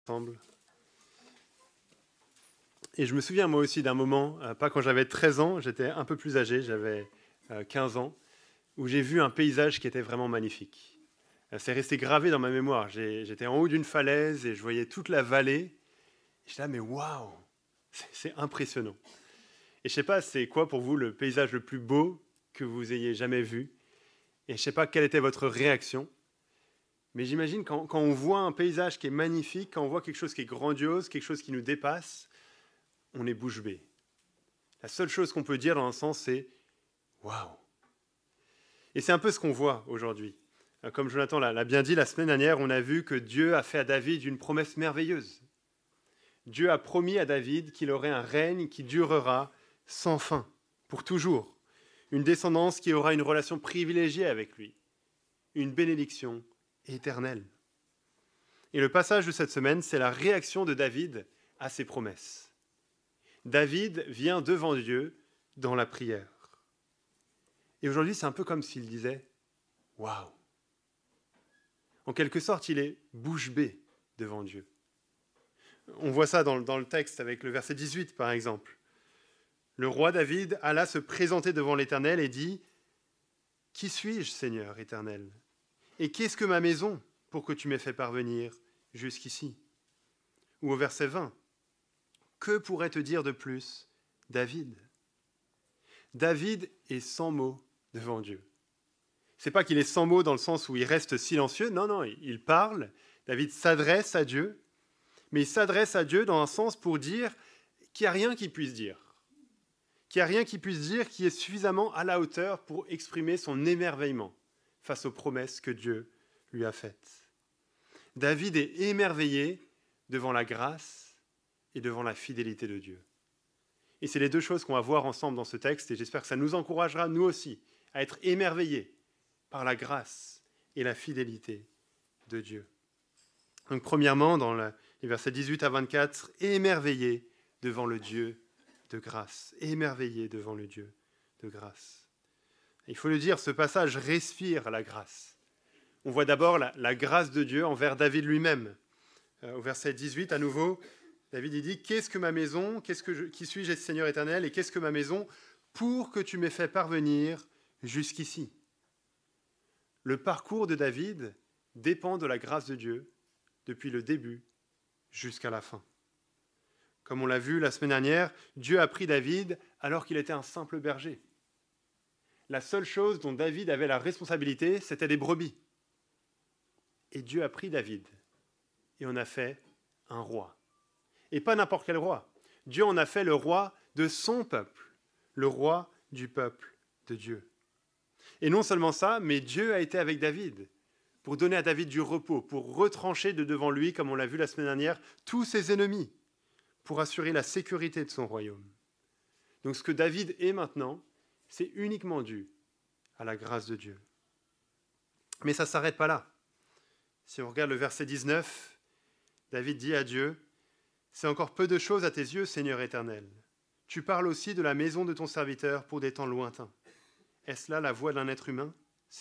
Ensemble. Et je me souviens moi aussi d'un moment, pas quand j'avais 13 ans, j'étais un peu plus âgé, j'avais 15 ans, où j'ai vu un paysage qui était vraiment magnifique. C'est resté gravé dans ma mémoire. J'étais en haut d'une falaise et je voyais toute la vallée. J'étais là, mais waouh, c'est impressionnant. Et je sais pas, c'est quoi pour vous le paysage le plus beau que vous ayez jamais vu? Et je sais pas quelle était votre réaction, mais j'imagine quand on voit un paysage qui est magnifique, quand on voit quelque chose qui est grandiose, quelque chose qui nous dépasse, on est bouche bée. La seule chose qu'on peut dire dans un sens, c'est waouh. Et c'est un peu ce qu'on voit aujourd'hui. Comme Jonathan l'a bien dit la semaine dernière, on a vu que Dieu a fait à David une promesse merveilleuse. Dieu a promis à David qu'il aurait un règne qui durera sans fin, pour toujours. Une descendance qui aura une relation privilégiée avec lui. Une bénédiction éternelle. Et le passage de cette semaine, c'est la réaction de David à ces promesses. David vient devant Dieu dans la prière. Et aujourd'hui, c'est un peu comme s'il disait « Waouh !» En quelque sorte, il est bouche bée devant Dieu. On voit ça dans le texte avec le verset 18, par exemple. Le roi David alla se présenter devant l'Éternel et dit « Qui suis-je, Seigneur éternel? Et qu'est-ce que ma maison pour que tu m'aies fait parvenir jusqu'ici » Ou au verset 20 « Que pourrait te dire de plus, David ?» David est sans mots devant Dieu. C'est pas qu'il est sans mots dans le sens où il reste silencieux, non, il parle, David s'adresse à Dieu, mais il s'adresse à Dieu dans un sens pour dire qu'il n'y a rien qu'il puisse dire, qu'il n'y a rien qu'il puisse dire qui est suffisamment à la hauteur pour exprimer son émerveillement face aux promesses que Dieu lui a faites. David est émerveillé devant la grâce et devant la fidélité de Dieu. Et c'est les deux choses qu'on va voir ensemble dans ce texte, et j'espère que ça nous encouragera, nous aussi, à être émerveillés par la grâce et la fidélité de Dieu. Donc premièrement, dans les versets 18 à 24, émerveillés devant le Dieu de grâce. Émerveillés devant le Dieu de grâce. Il faut le dire, ce passage respire la grâce. On voit d'abord la grâce de Dieu envers David lui-même. Au verset 18, à nouveau, David il dit « Qu'est-ce que ma maison? Qui suis-je, Seigneur éternel? Et qu'est-ce que ma maison pour que tu m'aies fait parvenir jusqu'ici » Le parcours de David dépend de la grâce de Dieu depuis le début jusqu'à la fin. Comme on l'a vu la semaine dernière, Dieu a pris David alors qu'il était un simple berger. La seule chose dont David avait la responsabilité, c'était les brebis. Et Dieu a pris David et en a fait un roi. Et pas n'importe quel roi. Dieu en a fait le roi de son peuple, le roi du peuple de Dieu. Et non seulement ça, mais Dieu a été avec David pour donner à David du repos, pour retrancher de devant lui, comme on l'a vu la semaine dernière, tous ses ennemis, pour assurer la sécurité de son royaume. Donc ce que David est maintenant, c'est uniquement dû à la grâce de Dieu. Mais ça ne s'arrête pas là. Si on regarde le verset 19, David dit à Dieu, « C'est encore peu de choses à tes yeux, Seigneur éternel. Tu parles aussi de la maison de ton serviteur pour des temps lointains. Est-ce là la voix d'un être humain, Seigneur ?»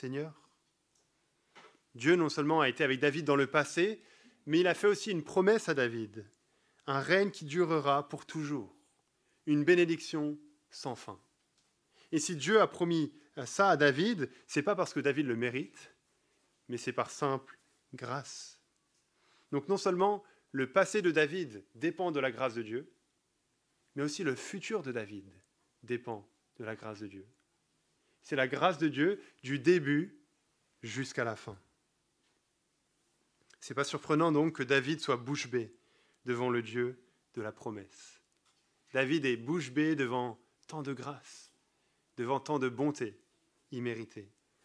Dieu non seulement a été avec David dans le passé, mais il a fait aussi une promesse à David, un règne qui durera pour toujours, une bénédiction sans fin. Et si Dieu a promis ça à David, ce n'est pas parce que David le mérite, mais c'est par simple grâce. Donc non seulement le passé de David dépend de la grâce de Dieu, mais aussi le futur de David dépend de la grâce de Dieu. C'est la grâce de Dieu du début jusqu'à la fin. Ce n'est pas surprenant donc que David soit bouche bée devant le Dieu de la promesse. David est bouche bée devant tant de grâce, devant tant de bonté imméritée.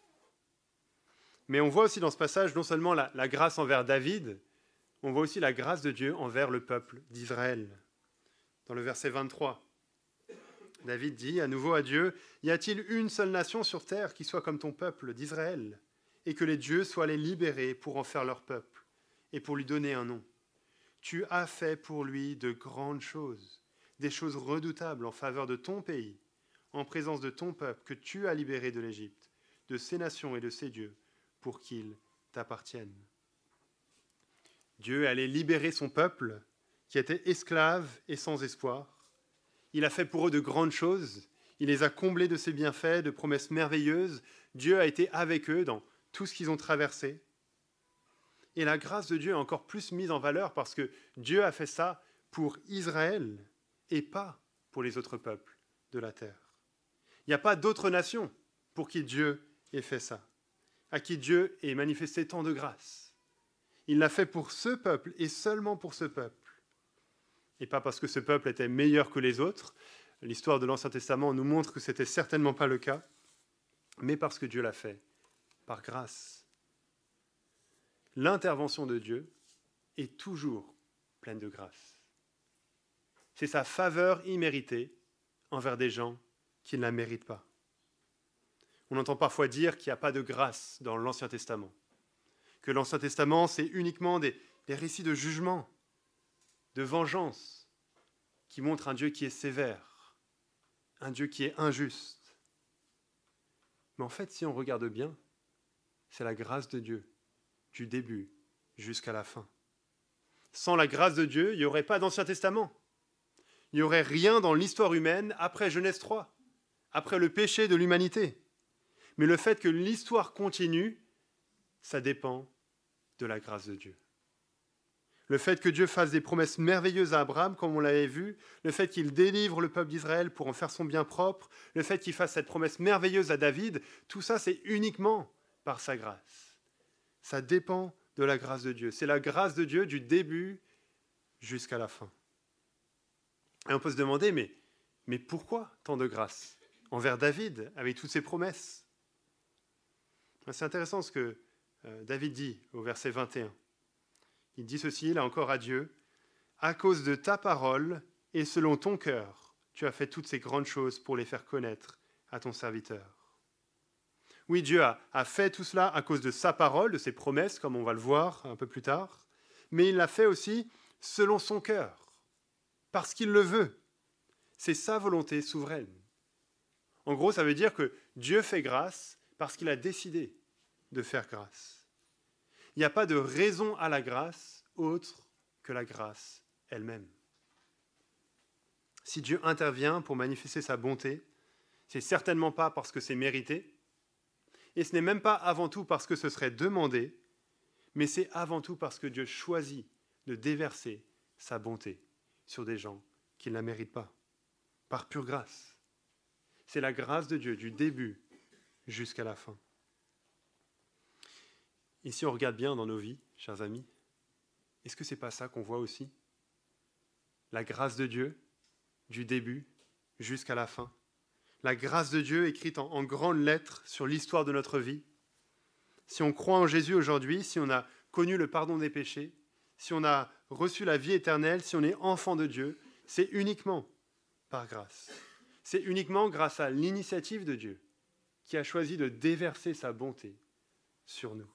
Mais on voit aussi dans ce passage non seulement la grâce envers David, on voit aussi la grâce de Dieu envers le peuple d'Israël. Dans le verset 23, David dit à nouveau à Dieu, « Y a-t-il une seule nation sur terre qui soit comme ton peuple d'Israël, et que les dieux soient les libérer pour en faire leur peuple et pour lui donner un nom. Tu as fait pour lui de grandes choses, des choses redoutables en faveur de ton pays, en présence de ton peuple que tu as libéré de l'Égypte, de ces nations et de ces dieux, pour qu'ils t'appartiennent. » Dieu allait libérer son peuple qui était esclave et sans espoir. Il a fait pour eux de grandes choses. Il les a comblés de ses bienfaits, de promesses merveilleuses. Dieu a été avec eux dans tout ce qu'ils ont traversé. Et la grâce de Dieu est encore plus mise en valeur parce que Dieu a fait ça pour Israël et pas pour les autres peuples de la terre. Il n'y a pas d'autres nations pour qui Dieu ait fait ça, à qui Dieu ait manifesté tant de grâce. Il l'a fait pour ce peuple et seulement pour ce peuple. Et pas parce que ce peuple était meilleur que les autres. L'histoire de l'Ancien Testament nous montre que ce n'était certainement pas le cas, mais parce que Dieu l'a fait, par grâce. L'intervention de Dieu est toujours pleine de grâce. C'est sa faveur imméritée envers des gens qui ne la méritent pas. On entend parfois dire qu'il n'y a pas de grâce dans l'Ancien Testament, que l'Ancien Testament, c'est uniquement des récits de jugement, de vengeance, qui montrent un Dieu qui est sévère, un Dieu qui est injuste. Mais en fait, si on regarde bien, c'est la grâce de Dieu, du début jusqu'à la fin. Sans la grâce de Dieu, il n'y aurait pas d'Ancien Testament. Il n'y aurait rien dans l'histoire humaine après Genèse 3, après le péché de l'humanité. Mais le fait que l'histoire continue, ça dépend de la grâce de Dieu. Le fait que Dieu fasse des promesses merveilleuses à Abraham, comme on l'avait vu, le fait qu'il délivre le peuple d'Israël pour en faire son bien propre, le fait qu'il fasse cette promesse merveilleuse à David, tout ça, c'est uniquement par sa grâce. Ça dépend de la grâce de Dieu. C'est la grâce de Dieu du début jusqu'à la fin. Et on peut se demander, mais pourquoi tant de grâce envers David, avec toutes ses promesses? C'est intéressant ce que David dit au verset 21. Il dit ceci, là encore à Dieu, « À cause de ta parole et selon ton cœur, tu as fait toutes ces grandes choses pour les faire connaître à ton serviteur. » Oui, Dieu a fait tout cela à cause de sa parole, de ses promesses, comme on va le voir un peu plus tard, mais il l'a fait aussi selon son cœur, parce qu'il le veut. C'est sa volonté souveraine. En gros, ça veut dire que Dieu fait grâce parce qu'il a décidé de faire grâce. Il n'y a pas de raison à la grâce autre que la grâce elle-même. Si Dieu intervient pour manifester sa bonté, c'est certainement pas parce que c'est mérité, et ce n'est même pas avant tout parce que ce serait demandé, mais c'est avant tout parce que Dieu choisit de déverser sa bonté sur des gens qui ne la méritent pas, par pure grâce. C'est la grâce de Dieu du début jusqu'à la fin. Et si on regarde bien dans nos vies, chers amis, est-ce que ce n'est pas ça qu'on voit aussi? La grâce de Dieu, du début jusqu'à la fin. La grâce de Dieu écrite en grandes lettres sur l'histoire de notre vie. Si on croit en Jésus aujourd'hui, si on a connu le pardon des péchés, si on a reçu la vie éternelle, si on est enfant de Dieu, c'est uniquement par grâce. C'est uniquement grâce à l'initiative de Dieu qui a choisi de déverser sa bonté sur nous.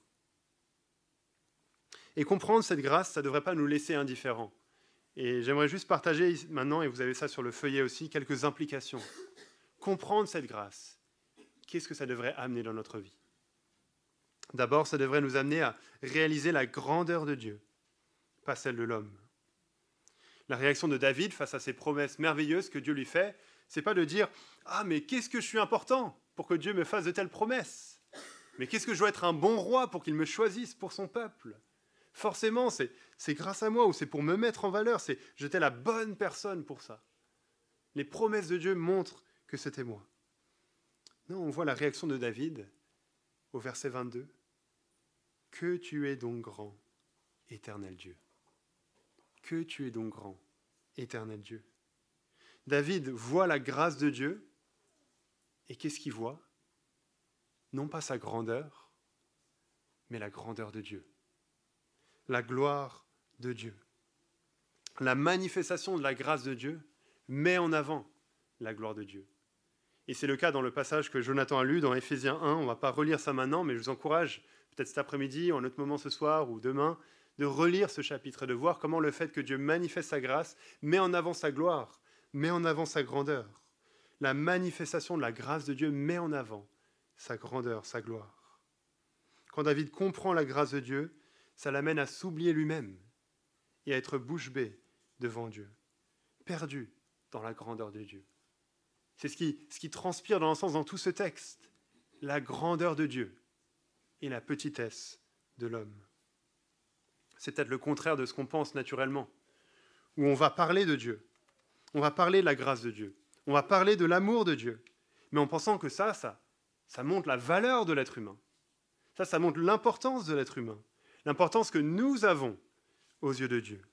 Et comprendre cette grâce, ça ne devrait pas nous laisser indifférents. Et j'aimerais juste partager maintenant, et vous avez ça sur le feuillet aussi, quelques implications. Comprendre cette grâce, qu'est-ce que ça devrait amener dans notre vie? D'abord, ça devrait nous amener à réaliser la grandeur de Dieu, pas celle de l'homme. La réaction de David face à ces promesses merveilleuses que Dieu lui fait, c'est pas de dire « Ah, mais qu'est-ce que je suis important pour que Dieu me fasse de telles promesses? Mais qu'est-ce que je dois être un bon roi pour qu'il me choisisse pour son peuple ?» Forcément, c'est grâce à moi ou c'est pour me mettre en valeur, j'étais la bonne personne pour ça. Les promesses de Dieu montrent que c'était moi. Non, on voit la réaction de David au verset 22. « Que tu es donc grand, éternel Dieu. Que tu es donc grand, éternel Dieu. » David voit la grâce de Dieu, et qu'est-ce qu'il voit? Non pas sa grandeur, mais la grandeur de Dieu. La gloire de Dieu. La manifestation de la grâce de Dieu met en avant la gloire de Dieu. Et c'est le cas dans le passage que Jonathan a lu dans Éphésiens 1. On ne va pas relire ça maintenant, mais je vous encourage, peut-être cet après-midi, ou un autre moment ce soir ou demain, de relire ce chapitre et de voir comment le fait que Dieu manifeste sa grâce met en avant sa gloire, met en avant sa grandeur. La manifestation de la grâce de Dieu met en avant sa grandeur, sa gloire. Quand David comprend la grâce de Dieu, ça l'amène à s'oublier lui-même et à être bouche bée devant Dieu, perdu dans la grandeur de Dieu. C'est ce qui transpire dans l'ensemble dans tout ce texte, la grandeur de Dieu et la petitesse de l'homme. C'est peut-être le contraire de ce qu'on pense naturellement, où on va parler de Dieu, on va parler de la grâce de Dieu, on va parler de l'amour de Dieu, mais en pensant que ça montre la valeur de l'être humain. Ça montre l'importance de l'être humain, l'importance que nous avons aux yeux de Dieu.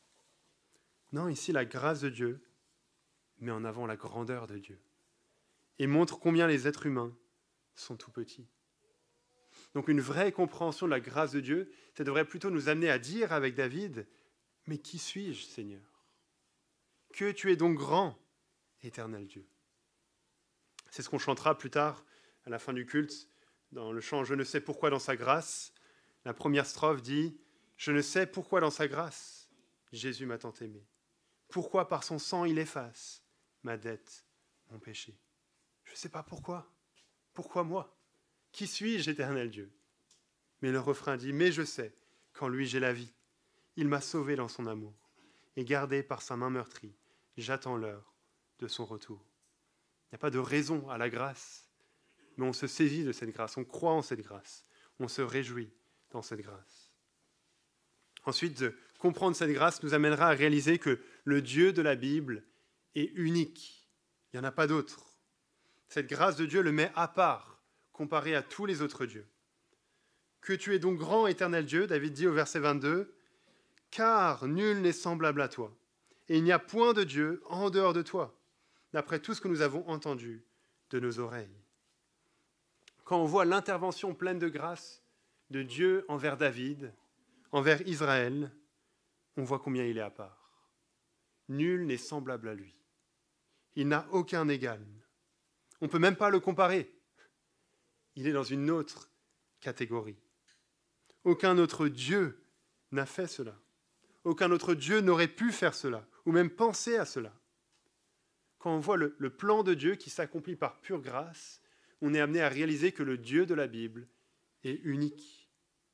Non, ici, la grâce de Dieu met en avant la grandeur de Dieu et montre combien les êtres humains sont tout petits. Donc une vraie compréhension de la grâce de Dieu, ça devrait plutôt nous amener à dire avec David, « Mais qui suis-je, Seigneur ? Que tu es donc grand, éternel Dieu. » C'est ce qu'on chantera plus tard, à la fin du culte, dans le chant « Je ne sais pourquoi dans sa grâce ». La première strophe dit « Je ne sais pourquoi dans sa grâce, Jésus m'a tant aimé. Pourquoi par son sang il efface ma dette, mon péché. » Je ne sais pas pourquoi. Pourquoi moi ? Qui suis-je, éternel Dieu ? Mais le refrain dit « Mais je sais qu'en lui j'ai la vie. Il m'a sauvé dans son amour. Et gardé par sa main meurtrie, j'attends l'heure de son retour. » Il n'y a pas de raison à la grâce, mais on se saisit de cette grâce, on croit en cette grâce, on se réjouit dans cette grâce. Ensuite, comprendre cette grâce nous amènera à réaliser que le Dieu de la Bible est unique. Il n'y en a pas d'autre. Cette grâce de Dieu le met à part, comparé à tous les autres dieux. Que tu es donc grand, éternel Dieu, David dit au verset 22, « Car nul n'est semblable à toi, et il n'y a point de Dieu en dehors de toi, d'après tout ce que nous avons entendu de nos oreilles. » Quand on voit l'intervention pleine de grâce de Dieu envers David, envers Israël, on voit combien il est à part. Nul n'est semblable à lui. Il n'a aucun égal. On ne peut même pas le comparer. Il est dans une autre catégorie. Aucun autre Dieu n'a fait cela. Aucun autre Dieu n'aurait pu faire cela, ou même penser à cela. Quand on voit le plan de Dieu qui s'accomplit par pure grâce, on est amené à réaliser que le Dieu de la Bible est unique.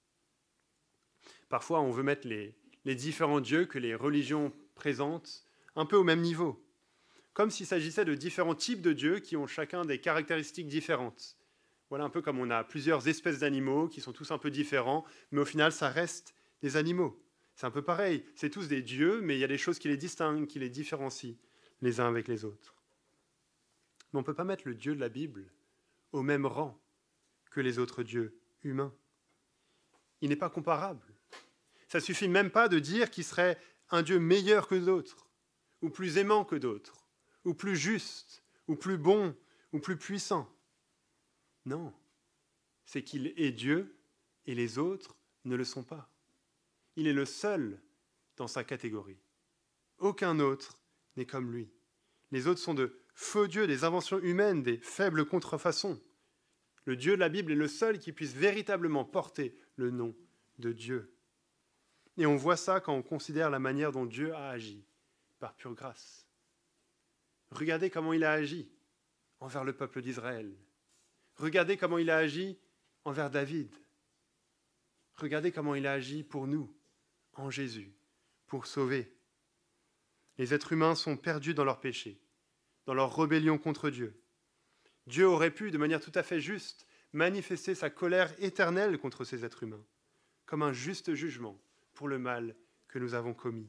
Parfois, on veut mettre les différents dieux que les religions présentent un peu au même niveau, comme s'il s'agissait de différents types de dieux qui ont chacun des caractéristiques différentes. Voilà un peu comme on a plusieurs espèces d'animaux qui sont tous un peu différents, mais au final, ça reste des animaux. C'est un peu pareil, c'est tous des dieux, mais il y a des choses qui les distinguent, qui les différencient les uns avec les autres. Mais on ne peut pas mettre le Dieu de la Bible au même rang que les autres dieux humains. Il n'est pas comparable. Ça ne suffit même pas de dire qu'il serait un Dieu meilleur que d'autres, ou plus aimant que d'autres, ou plus juste, ou plus bon, ou plus puissant. Non, c'est qu'il est Dieu et les autres ne le sont pas. Il est le seul dans sa catégorie. Aucun autre n'est comme lui. Les autres sont de faux dieux, des inventions humaines, des faibles contrefaçons. Le Dieu de la Bible est le seul qui puisse véritablement porter le nom de Dieu. Et on voit ça quand on considère la manière dont Dieu a agi, par pure grâce. Regardez comment il a agi envers le peuple d'Israël. Regardez comment il a agi envers David. Regardez comment il a agi pour nous, en Jésus, pour sauver. Les êtres humains sont perdus dans leur péché, dans leur rébellion contre Dieu. Dieu aurait pu, de manière tout à fait juste, manifester sa colère éternelle contre ces êtres humains, comme un juste jugement pour le mal que nous avons commis.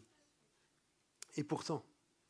Et pourtant,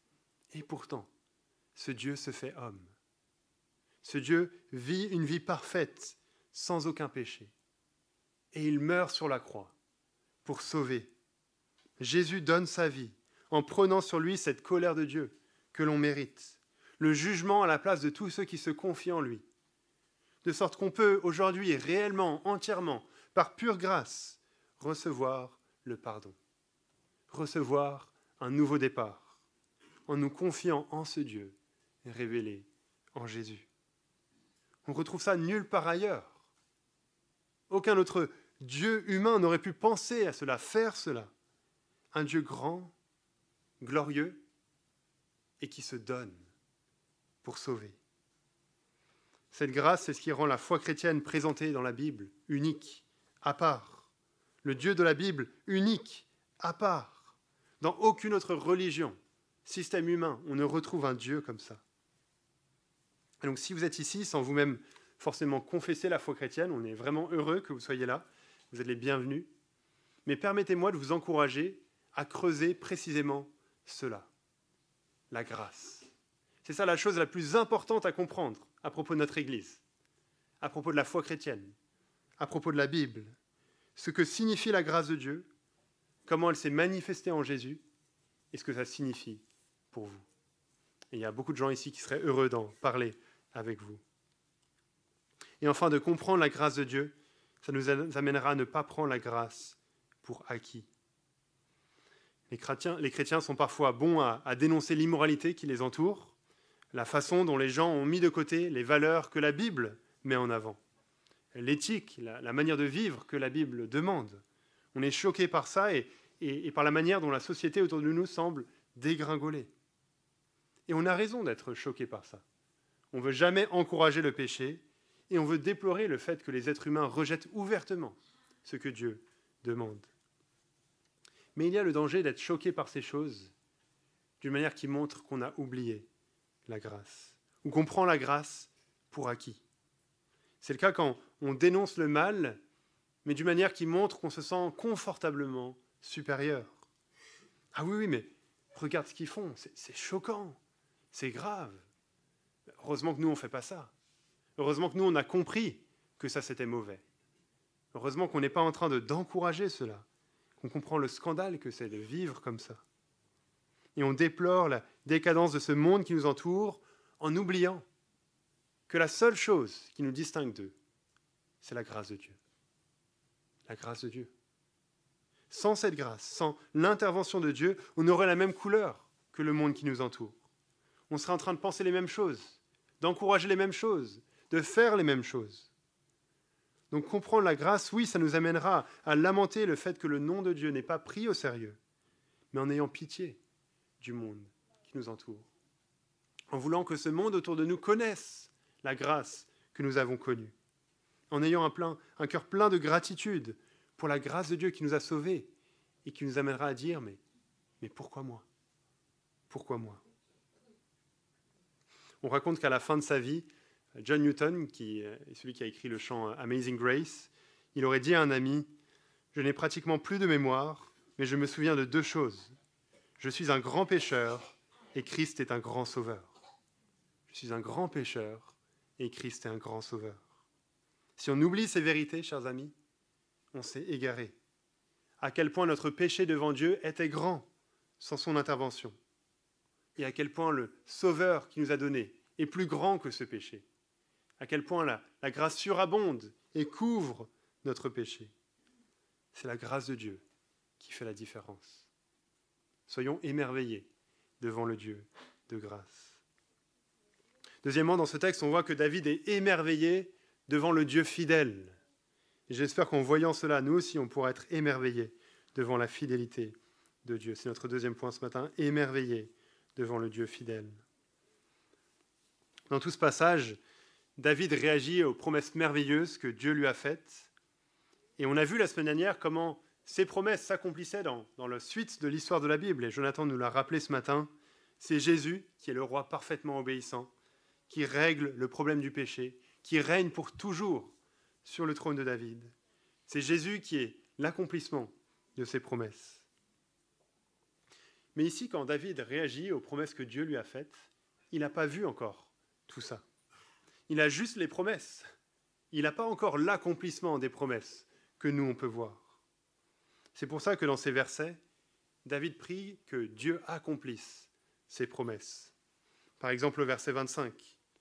ce Dieu se fait homme. Ce Dieu vit une vie parfaite, sans aucun péché. Et il meurt sur la croix pour sauver. Jésus donne sa vie en prenant sur lui cette colère de Dieu que l'on mérite, le jugement à la place de tous ceux qui se confient en lui. De sorte qu'on peut aujourd'hui réellement, entièrement, par pure grâce, recevoir le pardon, recevoir un nouveau départ, en nous confiant en ce Dieu révélé en Jésus. On retrouve ça nulle part ailleurs. Aucun autre Dieu humain n'aurait pu penser à cela, faire cela. Un Dieu grand, glorieux, et qui se donne pour sauver. Cette grâce, c'est ce qui rend la foi chrétienne présentée dans la Bible unique, à part. Le Dieu de la Bible unique, à part. Dans aucune autre religion, système humain, on ne retrouve un Dieu comme ça. Et donc si vous êtes ici sans vous-même forcément confesser la foi chrétienne, on est vraiment heureux que vous soyez là, vous êtes les bienvenus. Mais permettez-moi de vous encourager à creuser précisément cela, la grâce. C'est ça la chose la plus importante à comprendre à propos de notre Église, à propos de la foi chrétienne, à propos de la Bible, ce que signifie la grâce de Dieu, comment elle s'est manifestée en Jésus et ce que ça signifie pour vous. Et il y a beaucoup de gens ici qui seraient heureux d'en parler avec vous. Et enfin, de comprendre la grâce de Dieu, ça nous amènera à ne pas prendre la grâce pour acquis. Les chrétiens sont parfois bons à dénoncer l'immoralité qui les entoure, la façon dont les gens ont mis de côté les valeurs que la Bible met en avant, l'éthique, la manière de vivre que la Bible demande. On est choqué par ça et par la manière dont la société autour de nous semble dégringoler. Et on a raison d'être choqué par ça. On ne veut jamais encourager le péché et on veut déplorer le fait que les êtres humains rejettent ouvertement ce que Dieu demande. Mais il y a le danger d'être choqué par ces choses d'une manière qui montre qu'on a oublié la grâce, ou qu'on prend la grâce pour acquis. C'est le cas quand on dénonce le mal, mais d'une manière qui montre qu'on se sent confortablement supérieur. Ah oui, mais regarde ce qu'ils font, c'est choquant, c'est grave. Heureusement que nous, on ne fait pas ça. Heureusement que nous, on a compris que ça, c'était mauvais. Heureusement qu'on n'est pas en train d'encourager cela, qu'on comprend le scandale que c'est de vivre comme ça. Et on déplore la décadence de ce monde qui nous entoure en oubliant que la seule chose qui nous distingue d'eux, c'est la grâce de Dieu. La grâce de Dieu. Sans cette grâce, sans l'intervention de Dieu, on aurait la même couleur que le monde qui nous entoure. On serait en train de penser les mêmes choses, d'encourager les mêmes choses, de faire les mêmes choses. Donc comprendre la grâce, oui, ça nous amènera à lamenter le fait que le nom de Dieu n'est pas pris au sérieux, mais en ayant pitié du monde qui nous entoure. En voulant que ce monde autour de nous connaisse la grâce que nous avons connue. En ayant un cœur plein de gratitude pour la grâce de Dieu qui nous a sauvés et qui nous amènera à dire, mais pourquoi moi ? Pourquoi moi ? On raconte qu'à la fin de sa vie, John Newton, qui est celui qui a écrit le chant Amazing Grace, il aurait dit à un ami, « Je n'ai pratiquement plus de mémoire, mais je me souviens de deux choses. Je suis un grand pécheur et Christ est un grand sauveur. Je suis un grand pécheur et Christ est un grand sauveur. » Si on oublie ces vérités, chers amis, on s'est égaré. À quel point notre péché devant Dieu était grand sans son intervention. Et à quel point le Sauveur qui nous a donné est plus grand que ce péché. À quel point la grâce surabonde et couvre notre péché. C'est la grâce de Dieu qui fait la différence. Soyons émerveillés devant le Dieu de grâce. Deuxièmement, dans ce texte, on voit que David est émerveillé devant le Dieu fidèle. Et j'espère qu'en voyant cela, nous aussi, on pourra être émerveillés devant la fidélité de Dieu. C'est notre deuxième point ce matin, émerveillés devant le Dieu fidèle. Dans tout ce passage, David réagit aux promesses merveilleuses que Dieu lui a faites. Et on a vu la semaine dernière comment ces promesses s'accomplissaient dans la suite de l'histoire de la Bible. Et Jonathan nous l'a rappelé ce matin. C'est Jésus qui est le roi parfaitement obéissant, qui règle le problème du péché, qui règne pour toujours sur le trône de David. C'est Jésus qui est l'accomplissement de ces promesses. Mais ici, quand David réagit aux promesses que Dieu lui a faites, il n'a pas vu encore tout ça. Il a juste les promesses. Il n'a pas encore l'accomplissement des promesses que nous, on peut voir. C'est pour ça que dans ces versets, David prie que Dieu accomplisse ses promesses. Par exemple, au verset 25.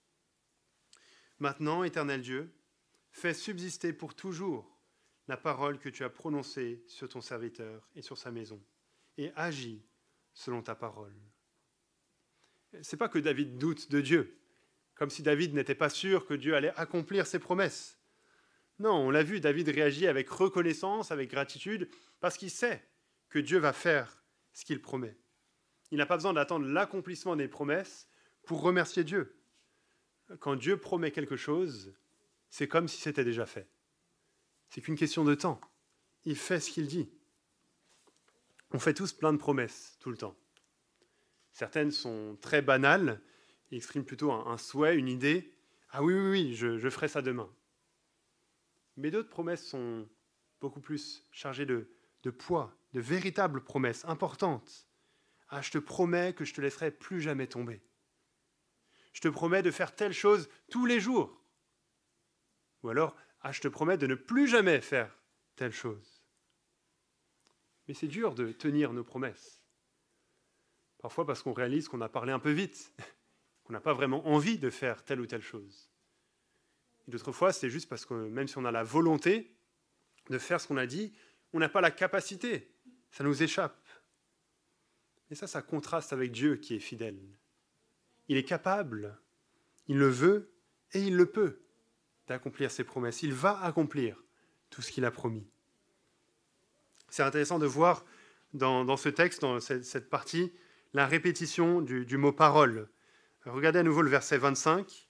« Maintenant, éternel Dieu, fais subsister pour toujours la parole que tu as prononcée sur ton serviteur et sur sa maison, et agis selon ta parole. » Ce n'est pas que David doute de Dieu, comme si David n'était pas sûr que Dieu allait accomplir ses promesses. Non, on l'a vu, David réagit avec reconnaissance, avec gratitude, parce qu'il sait que Dieu va faire ce qu'il promet. Il n'a pas besoin d'attendre l'accomplissement des promesses pour remercier Dieu. Quand Dieu promet quelque chose, c'est comme si c'était déjà fait. C'est qu'une question de temps. Il fait ce qu'il dit. On fait tous plein de promesses, tout le temps. Certaines sont très banales, et expriment plutôt un souhait, une idée. Ah oui, oui, oui, je ferai ça demain. Mais d'autres promesses sont beaucoup plus chargées de poids, de véritables promesses importantes. Ah, je te promets que je te laisserai plus jamais tomber. Je te promets de faire telle chose tous les jours. Ou alors, ah, je te promets de ne plus jamais faire telle chose. Mais c'est dur de tenir nos promesses. Parfois parce qu'on réalise qu'on a parlé un peu vite, qu'on n'a pas vraiment envie de faire telle ou telle chose. Et d'autres fois, c'est juste parce que même si on a la volonté de faire ce qu'on a dit, on n'a pas la capacité. Ça nous échappe. Et ça contraste avec Dieu qui est fidèle. Il est capable, il le veut et il le peut d'accomplir ses promesses. Il va accomplir tout ce qu'il a promis. C'est intéressant de voir dans ce texte, dans cette partie, la répétition du mot parole. Regardez à nouveau le verset 25.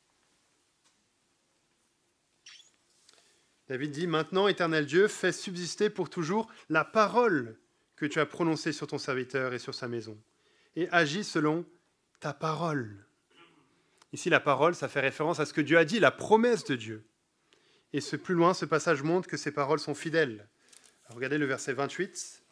David dit « Maintenant, éternel Dieu, fais subsister pour toujours la parole que tu as prononcée sur ton serviteur et sur sa maison, et agis selon ta parole. » Ici, la parole, ça fait référence à ce que Dieu a dit, la promesse de Dieu. Et plus loin, ce passage montre que ces paroles sont fidèles. Alors, regardez le verset 28.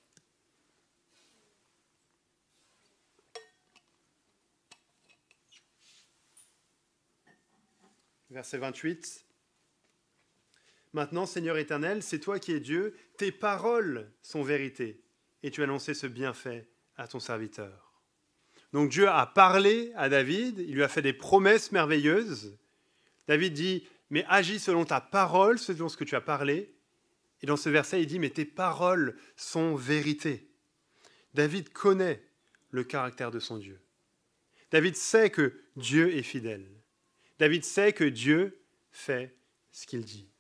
Verset 28. Maintenant, Seigneur éternel, c'est toi qui es Dieu, tes paroles sont vérité, et tu as annoncé ce bienfait à ton serviteur. Donc Dieu a parlé à David, il lui a fait des promesses merveilleuses. David dit, mais agis selon ta parole, selon ce que tu as parlé. Et dans ce verset, il dit, mais tes paroles sont vérité. David connaît le caractère de son Dieu. David sait que Dieu est fidèle. David sait que Dieu fait ce qu'il dit.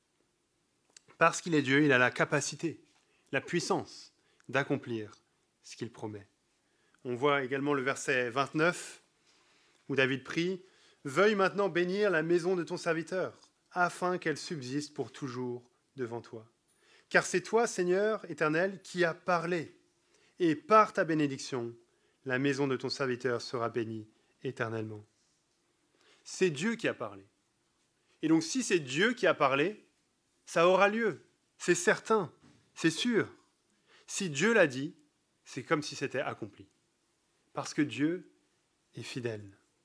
Parce qu'il est Dieu, il a la capacité, la puissance d'accomplir ce qu'il promet. On voit également le verset 29 où David prie « Veuille maintenant bénir la maison de ton serviteur, afin qu'elle subsiste pour toujours devant toi. Car c'est toi, Seigneur éternel, qui as parlé, et par ta bénédiction, la maison de ton serviteur sera bénie éternellement. » C'est Dieu qui a parlé. Et donc si c'est Dieu qui a parlé, ça aura lieu, c'est certain, c'est sûr. Si Dieu l'a dit, c'est comme si c'était accompli. Parce que Dieu est fidèle.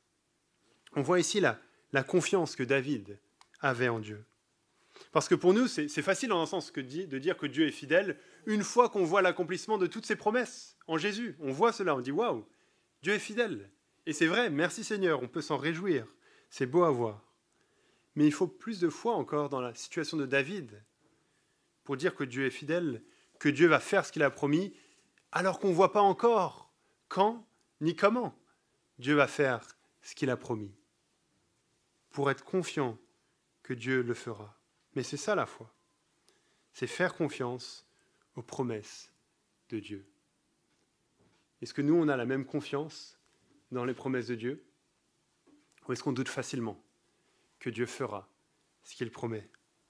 On voit ici la confiance que David avait en Dieu. Parce que pour nous, c'est facile dans un sens de dire que Dieu est fidèle une fois qu'on voit l'accomplissement de toutes ses promesses en Jésus. On voit cela, on dit « Waouh, Dieu est fidèle !» Et c'est vrai, merci Seigneur, on peut s'en réjouir. C'est beau à voir. Mais il faut plus de foi encore dans la situation de David pour dire que Dieu est fidèle, que Dieu va faire ce qu'il a promis, alors qu'on ne voit pas encore quand ni comment Dieu va faire ce qu'il a promis. Pour être confiant que Dieu le fera. Mais c'est ça la foi. C'est faire confiance aux promesses de Dieu. Est-ce que nous, on a la même confiance dans les promesses de Dieu? Ou est-ce qu'on doute facilement que Dieu fera ce qu'il promet?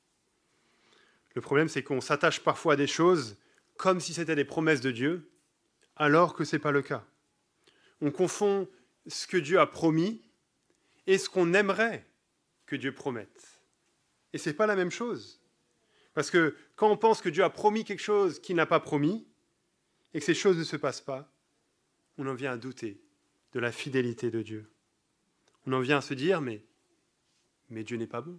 Le problème, c'est qu'on s'attache parfois à des choses comme si c'était des promesses de Dieu, alors que ce n'est pas le cas. On confond ce que Dieu a promis et ce qu'on aimerait que Dieu promette. Et ce n'est pas la même chose. Parce que quand on pense que Dieu a promis quelque chose qu'il n'a pas promis, et que ces choses ne se passent pas, on en vient à douter de la fidélité de Dieu. On en vient à se dire, mais Dieu n'est pas bon.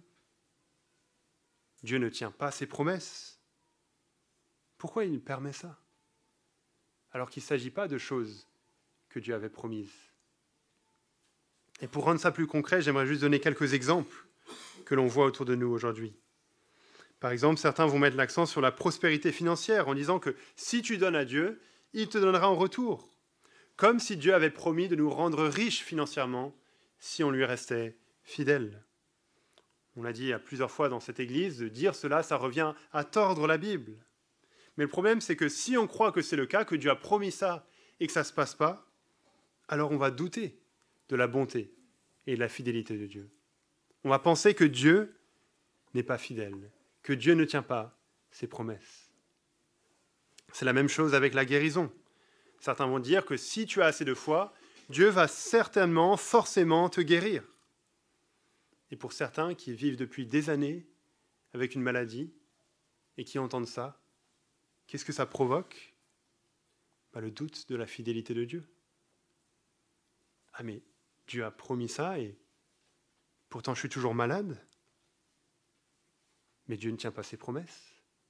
Dieu ne tient pas ses promesses. Pourquoi il permet ça? Alors qu'il ne s'agit pas de choses que Dieu avait promises. Et pour rendre ça plus concret, j'aimerais juste donner quelques exemples que l'on voit autour de nous aujourd'hui. Par exemple, certains vont mettre l'accent sur la prospérité financière en disant que si tu donnes à Dieu, il te donnera en retour. Comme si Dieu avait promis de nous rendre riches financièrement si on lui restait fidèle. On l'a dit à plusieurs fois dans cette église, de dire cela, ça revient à tordre la Bible. Mais le problème, c'est que si on croit que c'est le cas, que Dieu a promis ça et que ça ne se passe pas, alors on va douter de la bonté et de la fidélité de Dieu. On va penser que Dieu n'est pas fidèle, que Dieu ne tient pas ses promesses. C'est la même chose avec la guérison. Certains vont dire que si tu as assez de foi, Dieu va certainement, forcément te guérir. Et pour certains qui vivent depuis des années avec une maladie et qui entendent ça, qu'est-ce que ça provoque ? Le doute de la fidélité de Dieu. Ah mais Dieu a promis ça et pourtant je suis toujours malade. Mais Dieu ne tient pas ses promesses.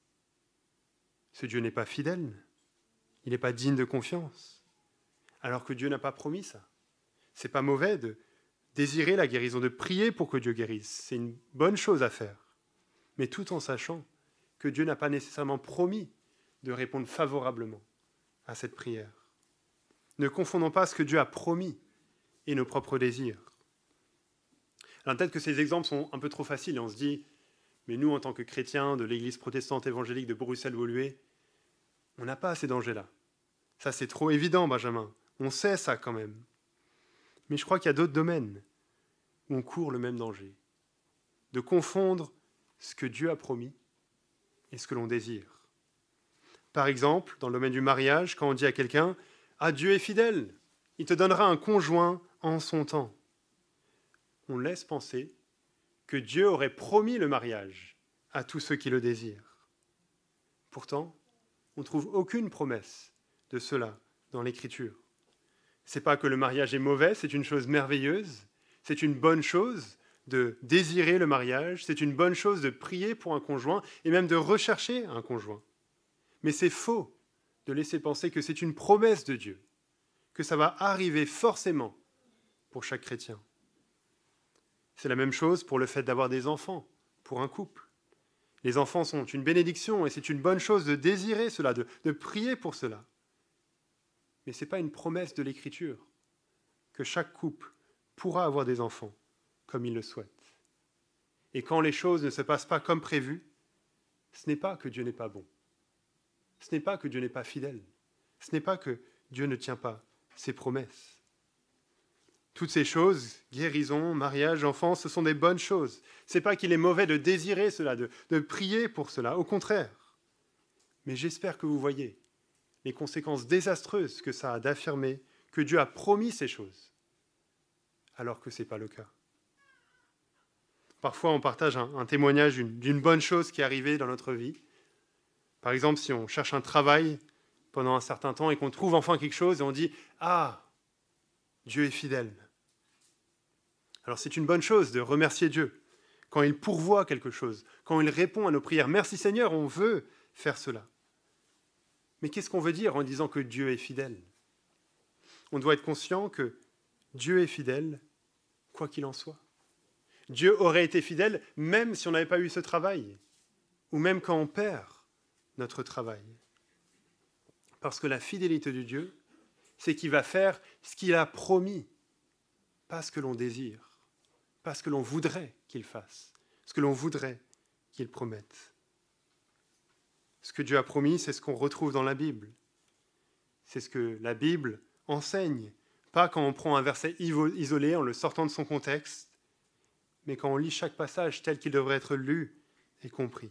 Ce Dieu n'est pas fidèle. Il n'est pas digne de confiance. Alors que Dieu n'a pas promis ça. C'est pas mauvais de désirer la guérison, de prier pour que Dieu guérisse. C'est une bonne chose à faire. Mais tout en sachant que Dieu n'a pas nécessairement promis de répondre favorablement à cette prière. Ne confondons pas ce que Dieu a promis et nos propres désirs. Alors peut-être que ces exemples sont un peu trop faciles et on se dit, mais nous en tant que chrétiens de l'Église protestante évangélique de Bruxelles-Woluwe, on n'a pas ces dangers-là. Ça c'est trop évident, Benjamin. On sait ça quand même. Mais je crois qu'il y a d'autres domaines où on court le même danger. De confondre ce que Dieu a promis et ce que l'on désire. Par exemple, dans le domaine du mariage, quand on dit à quelqu'un « Ah, Dieu est fidèle, il te donnera un conjoint en son temps », on laisse penser que Dieu aurait promis le mariage à tous ceux qui le désirent. Pourtant, on ne trouve aucune promesse de cela dans l'Écriture. Ce n'est pas que le mariage est mauvais, c'est une chose merveilleuse, c'est une bonne chose de désirer le mariage, c'est une bonne chose de prier pour un conjoint et même de rechercher un conjoint. Mais c'est faux de laisser penser que c'est une promesse de Dieu, que ça va arriver forcément pour chaque chrétien. C'est la même chose pour le fait d'avoir des enfants, pour un couple. Les enfants sont une bénédiction et c'est une bonne chose de désirer cela, de prier pour cela. Mais ce n'est pas une promesse de l'Écriture que chaque couple pourra avoir des enfants comme il le souhaite. Et quand les choses ne se passent pas comme prévu, ce n'est pas que Dieu n'est pas bon. Ce n'est pas que Dieu n'est pas fidèle. Ce n'est pas que Dieu ne tient pas ses promesses. Toutes ces choses, guérison, mariage, enfants, ce sont des bonnes choses. Ce n'est pas qu'il est mauvais de désirer cela, de prier pour cela, au contraire. Mais j'espère que vous voyez les conséquences désastreuses que ça a d'affirmer que Dieu a promis ces choses, alors que ce n'est pas le cas. Parfois, on partage un témoignage d'une bonne chose qui est arrivée dans notre vie. Par exemple, si on cherche un travail pendant un certain temps et qu'on trouve enfin quelque chose et on dit « Ah, Dieu est fidèle ». Alors c'est une bonne chose de remercier Dieu quand il pourvoit quelque chose, quand il répond à nos prières. Merci Seigneur, on veut faire cela. Mais qu'est-ce qu'on veut dire en disant que Dieu est fidèle ? On doit être conscient que Dieu est fidèle, quoi qu'il en soit. Dieu aurait été fidèle même si on n'avait pas eu ce travail, ou même quand on perd notre travail. Parce que la fidélité de Dieu, c'est qu'il va faire ce qu'il a promis, pas ce que l'on désire, pas ce que l'on voudrait qu'il fasse, ce que l'on voudrait qu'il promette. Ce que Dieu a promis, c'est ce qu'on retrouve dans la Bible. C'est ce que la Bible enseigne, pas quand on prend un verset isolé en le sortant de son contexte, mais quand on lit chaque passage tel qu'il devrait être lu et compris.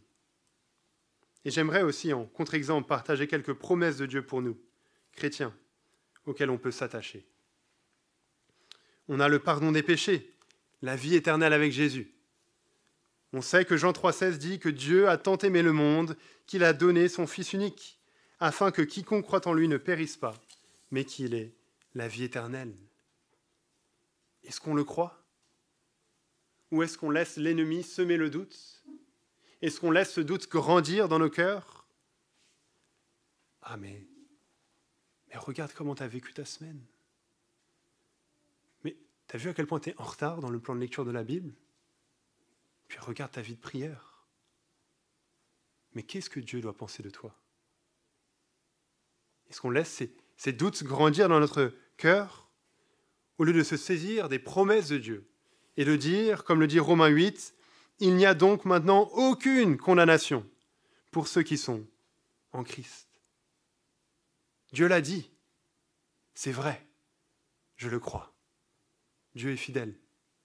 Et j'aimerais aussi, en contre-exemple, partager quelques promesses de Dieu pour nous, chrétiens, auxquelles on peut s'attacher. On a le pardon des péchés, la vie éternelle avec Jésus. On sait que Jean 3,16 dit que Dieu a tant aimé le monde qu'il a donné son Fils unique, afin que quiconque croit en lui ne périsse pas, mais qu'il ait la vie éternelle. Est-ce qu'on le croit ? Ou est-ce qu'on laisse l'ennemi semer le doute ? Est-ce qu'on laisse ce doute grandir dans nos cœurs ? Ah mais regarde comment tu as vécu ta semaine. Mais tu as vu à quel point tu es en retard dans le plan de lecture de la Bible ? Puis regarde ta vie de prière. Mais qu'est-ce que Dieu doit penser de toi ? Est-ce qu'on laisse ces doutes grandir dans notre cœur au lieu de se saisir des promesses de Dieu et de dire, comme le dit Romains 8, « Il n'y a donc maintenant aucune condamnation pour ceux qui sont en Christ. » Dieu l'a dit. C'est vrai. Je le crois. Dieu est fidèle.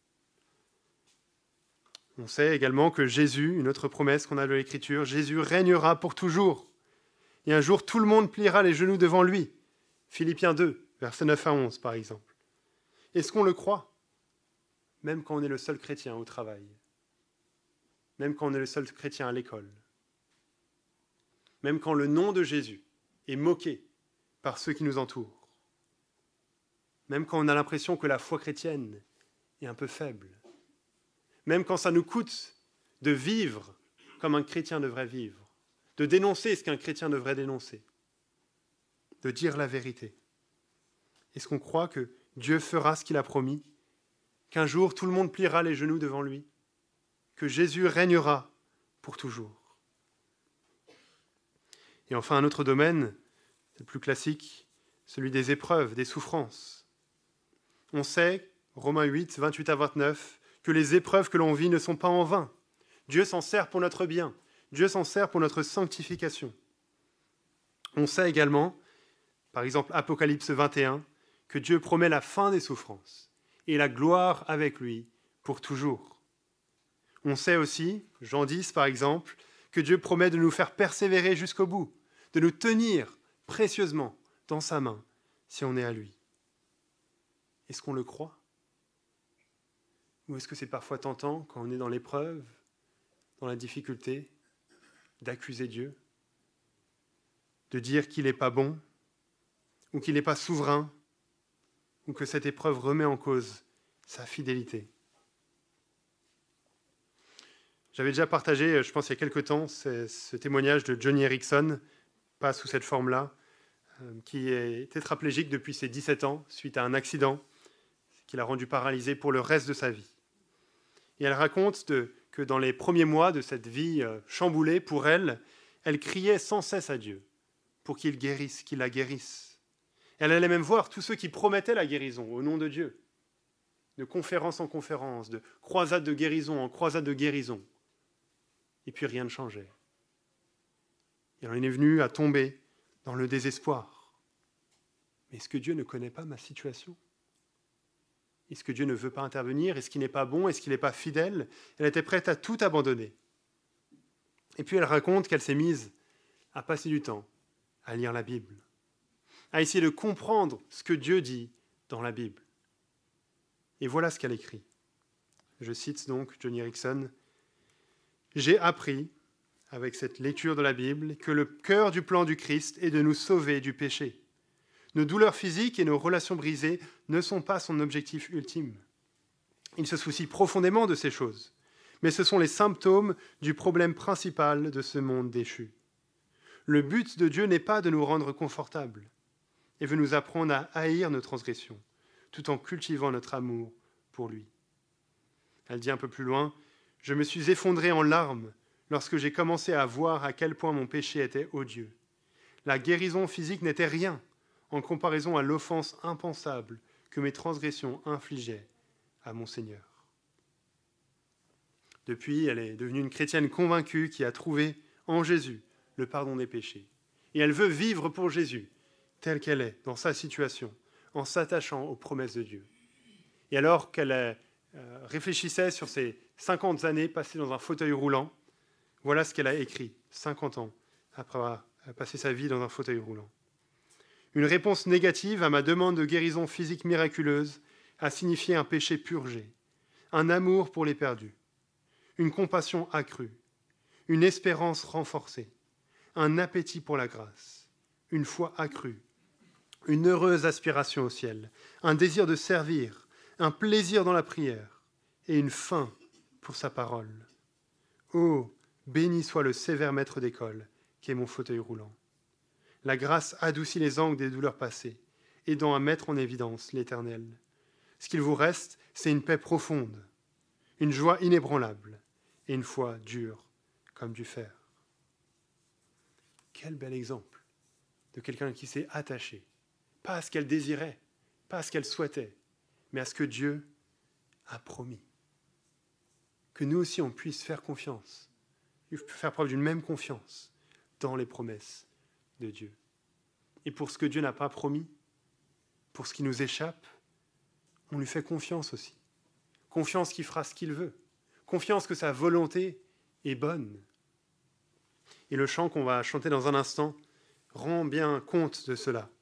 On sait également que Jésus, une autre promesse qu'on a de l'Écriture, Jésus régnera pour toujours. Et un jour, tout le monde pliera les genoux devant lui. Philippiens 2, versets 9 à 11, par exemple. Est-ce qu'on le croit? Même quand on est le seul chrétien au travail. Même quand on est le seul chrétien à l'école. Même quand le nom de Jésus est moqué par ceux qui nous entourent. Même quand on a l'impression que la foi chrétienne est un peu faible. Même quand ça nous coûte de vivre comme un chrétien devrait vivre, de dénoncer ce qu'un chrétien devrait dénoncer, de dire la vérité. Est-ce qu'on croit que Dieu fera ce qu'il a promis, qu'un jour tout le monde pliera les genoux devant lui, que Jésus régnera pour toujours? Et enfin, un autre domaine, c'est le plus classique, celui des épreuves, des souffrances. On sait, Romains 8, 28 à 29, que les épreuves que l'on vit ne sont pas en vain. Dieu s'en sert pour notre bien. Dieu s'en sert pour notre sanctification. On sait également, par exemple Apocalypse 21, que Dieu promet la fin des souffrances et la gloire avec lui pour toujours. On sait aussi, Jean 10 par exemple, que Dieu promet de nous faire persévérer jusqu'au bout, de nous tenir précieusement dans sa main si on est à lui. Est-ce qu'on le croit? Ou est-ce que c'est parfois tentant, quand on est dans l'épreuve, dans la difficulté, d'accuser Dieu, de dire qu'il n'est pas bon, ou qu'il n'est pas souverain, ou que cette épreuve remet en cause sa fidélité? J'avais déjà partagé, je pense il y a quelque temps, ce témoignage de Johnny Erickson, pas sous cette forme-là, qui est tétraplégique depuis ses 17 ans, suite à un accident qui l'a rendu paralysé pour le reste de sa vie. Et elle raconte que dans les premiers mois de cette vie chamboulée pour elle, elle criait sans cesse à Dieu pour qu'il guérisse, qu'il la guérisse. Elle allait même voir tous ceux qui promettaient la guérison au nom de Dieu, de conférence en conférence, de croisade de guérison en croisade de guérison. Et puis rien ne changeait. Et elle en est venue à tomber dans le désespoir. Mais est-ce que Dieu ne connaît pas ma situation? Est-ce que Dieu ne veut pas intervenir? Est-ce qu'il n'est pas bon? Est-ce qu'il n'est pas fidèle? Elle était prête à tout abandonner. Et puis elle raconte qu'elle s'est mise à passer du temps à lire la Bible, à essayer de comprendre ce que Dieu dit dans la Bible. Et voilà ce qu'elle écrit. Je cite donc Johnny Erickson. « J'ai appris, avec cette lecture de la Bible, que le cœur du plan du Christ est de nous sauver du péché. Nos douleurs physiques et nos relations brisées ne sont pas son objectif ultime. Il se soucie profondément de ces choses, mais ce sont les symptômes du problème principal de ce monde déchu. Le but de Dieu n'est pas de nous rendre confortables et veut nous apprendre à haïr nos transgressions, tout en cultivant notre amour pour lui. » Elle dit un peu plus loin, « Je me suis effondré en larmes lorsque j'ai commencé à voir à quel point mon péché était odieux. La guérison physique n'était rien en comparaison à l'offense impensable que mes transgressions infligeaient à mon Seigneur. » Depuis, elle est devenue une chrétienne convaincue qui a trouvé en Jésus le pardon des péchés. Et elle veut vivre pour Jésus, telle qu'elle est, dans sa situation, en s'attachant aux promesses de Dieu. Et alors qu'elle réfléchissait sur ces 50 années passées dans un fauteuil roulant, voilà ce qu'elle a écrit, 50 ans après avoir passé sa vie dans un fauteuil roulant. Une réponse négative à ma demande de guérison physique miraculeuse a signifié un péché purgé, un amour pour les perdus, une compassion accrue, une espérance renforcée, un appétit pour la grâce, une foi accrue, une heureuse aspiration au ciel, un désir de servir, un plaisir dans la prière et une faim pour sa parole. Oh, béni soit le sévère maître d'école qu'est mon fauteuil roulant. La grâce adoucit les angles des douleurs passées, aidant à mettre en évidence l'Éternel. Ce qu'il vous reste, c'est une paix profonde, une joie inébranlable et une foi dure comme du fer. Quel bel exemple de quelqu'un qui s'est attaché, pas à ce qu'elle désirait, pas à ce qu'elle souhaitait, mais à ce que Dieu a promis. Que nous aussi, on puisse faire confiance, faire preuve d'une même confiance dans les promesses de Dieu. Et pour ce que Dieu n'a pas promis, pour ce qui nous échappe, on lui fait confiance aussi. Confiance qu'il fera ce qu'il veut. Confiance que sa volonté est bonne. Et le chant qu'on va chanter dans un instant rend bien compte de cela.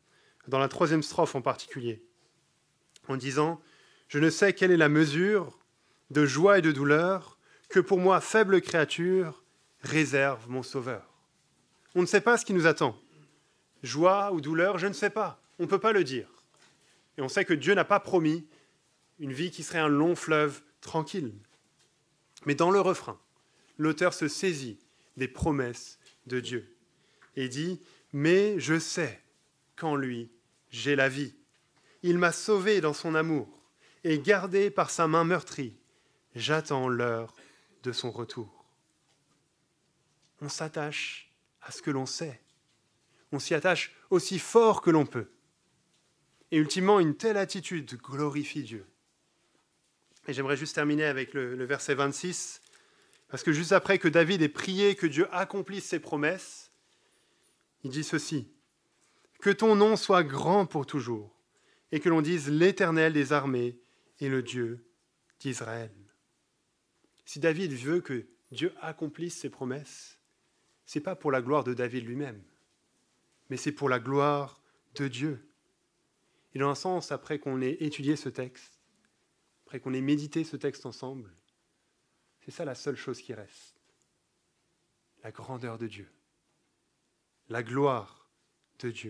dans la 3e strophe en particulier, en disant « Je ne sais quelle est la mesure de joie et de douleur que pour moi, faible créature, réserve mon Sauveur. » On ne sait pas ce qui nous attend. Joie ou douleur, je ne sais pas. On ne peut pas le dire. Et on sait que Dieu n'a pas promis une vie qui serait un long fleuve tranquille. Mais dans le refrain, l'auteur se saisit des promesses de Dieu et dit « Mais je sais qu'en lui, j'ai la vie. Il m'a sauvé dans son amour et gardé par sa main meurtrie. J'attends l'heure de son retour. » On s'attache à ce que l'on sait. On s'y attache aussi fort que l'on peut. Et ultimement, une telle attitude glorifie Dieu. Et j'aimerais juste terminer avec le verset 26, parce que juste après que David ait prié que Dieu accomplisse ses promesses, il dit ceci, « Que ton nom soit grand pour toujours, et que l'on dise l'Éternel des armées est le Dieu d'Israël. » Si David veut que Dieu accomplisse ses promesses, ce n'est pas pour la gloire de David lui-même, mais c'est pour la gloire de Dieu. Et dans un sens, après qu'on ait étudié ce texte, après qu'on ait médité ce texte ensemble, c'est ça la seule chose qui reste. La grandeur de Dieu. La gloire de Dieu.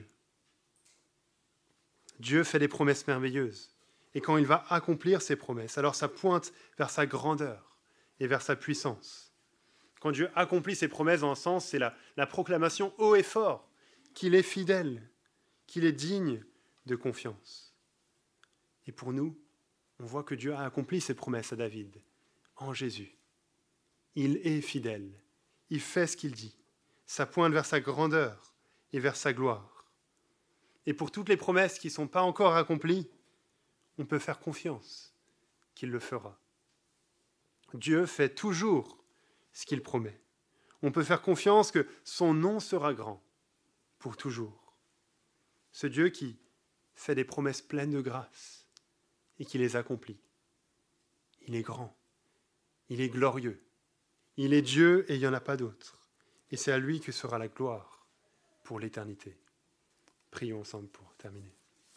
Dieu fait des promesses merveilleuses. Et quand il va accomplir ses promesses, alors ça pointe vers sa grandeur et vers sa puissance. Quand Dieu accomplit ses promesses, dans un sens, c'est la proclamation haut et fort qu'il est fidèle, qu'il est digne de confiance. Et pour nous, on voit que Dieu a accompli ses promesses à David en Jésus. Il est fidèle, il fait ce qu'il dit. Ça pointe vers sa grandeur et vers sa gloire. Et pour toutes les promesses qui ne sont pas encore accomplies, on peut faire confiance qu'il le fera. Dieu fait toujours ce qu'il promet. On peut faire confiance que son nom sera grand pour toujours. Ce Dieu qui fait des promesses pleines de grâce et qui les accomplit. Il est grand, il est glorieux, il est Dieu et il n'y en a pas d'autre. Et c'est à lui que sera la gloire pour l'éternité. Prions ensemble pour terminer.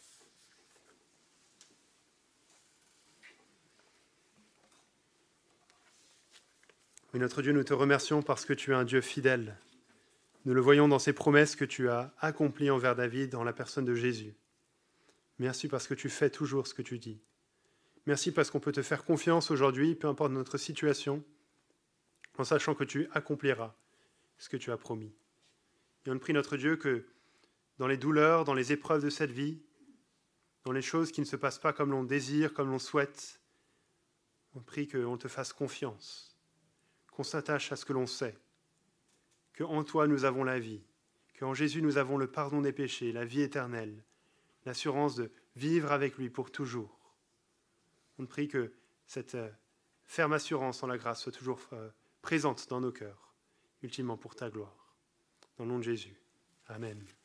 Oui, notre Dieu, nous te remercions parce que tu es un Dieu fidèle. Nous le voyons dans ces promesses que tu as accomplies envers David dans la personne de Jésus. Merci parce que tu fais toujours ce que tu dis. Merci parce qu'on peut te faire confiance aujourd'hui, peu importe notre situation, en sachant que tu accompliras ce que tu as promis. Et on prie notre Dieu que dans les douleurs, dans les épreuves de cette vie, dans les choses qui ne se passent pas comme l'on désire, comme l'on souhaite, on prie qu'on te fasse confiance, qu'on s'attache à ce que l'on sait, qu'en toi nous avons la vie, qu'en Jésus nous avons le pardon des péchés, la vie éternelle, l'assurance de vivre avec lui pour toujours. On prie que cette ferme assurance en la grâce soit toujours présente dans nos cœurs, ultimement pour ta gloire. Dans le nom de Jésus. Amen.